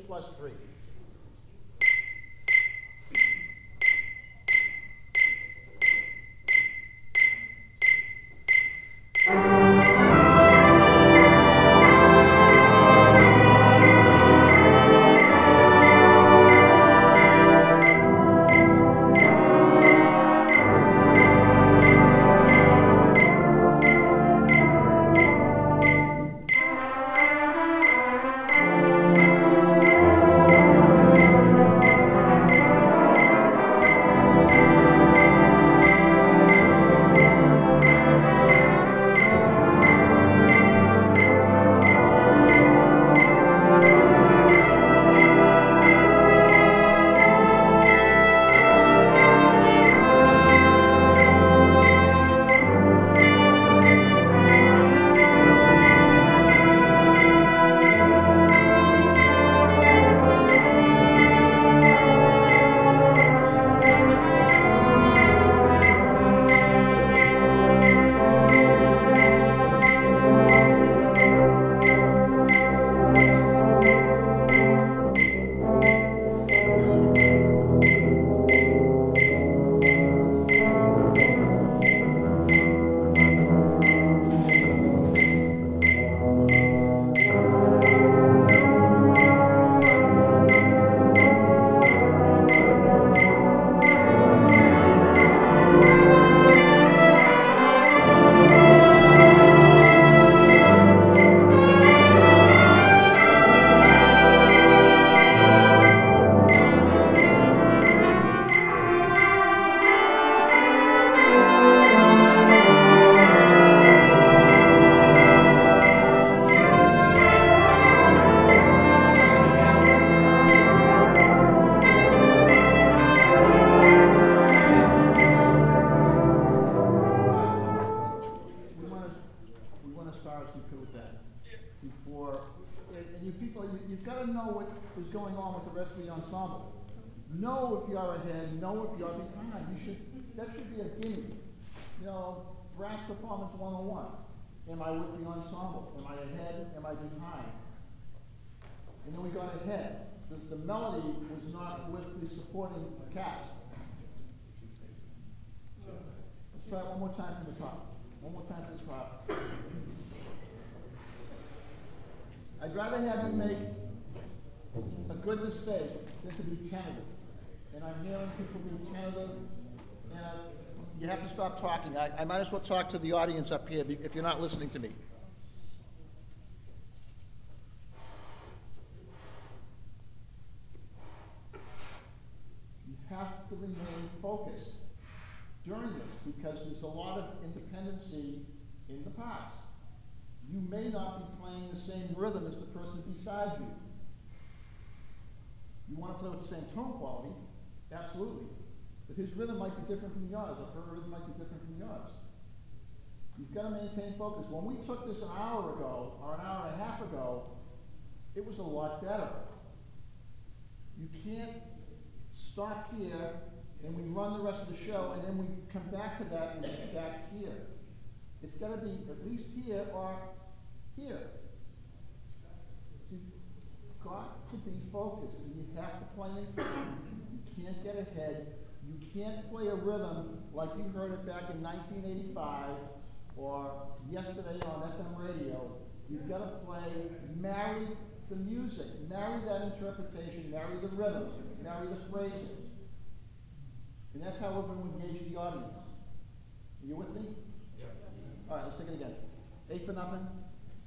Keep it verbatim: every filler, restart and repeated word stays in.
plus three. Know if you're ahead, know if you're behind. You should, that should be a gimme. You know, brass performance one oh one. Am I with the ensemble? Am I ahead? Am I behind? And then we got ahead. The, the melody was not with the supporting cast. Let's try it one more time from the top. One more time from the top. I'd rather have you make a good mistake than to be tentative. And I'm hearing people being tentative, and uh, you have to stop talking. I, I might as well talk to the audience up here if you're not listening to me. You have to remain focused during this because there's a lot of independency in the parts. You may not be playing the same rhythm as the person beside you. You want to play with the same tone quality, absolutely. But his rhythm might be different from yours, or her rhythm might be different from yours. You've got to maintain focus. When we took this an hour ago, or an hour and a half ago, it was a lot better. You can't stop here, and we run the rest of the show, and then we come back to that and get back here. It's got to be at least here or here. You've got to be focused, and you have to play in time. You can't get ahead. You can't play a rhythm like you heard it back in nineteen eighty-five or yesterday on F M radio. You've got to play, marry the music, marry that interpretation, marry the rhythm, marry the phrases. And that's how we're going to engage the audience. Are you with me? Yes. All right, let's take it again. Eight for nothing.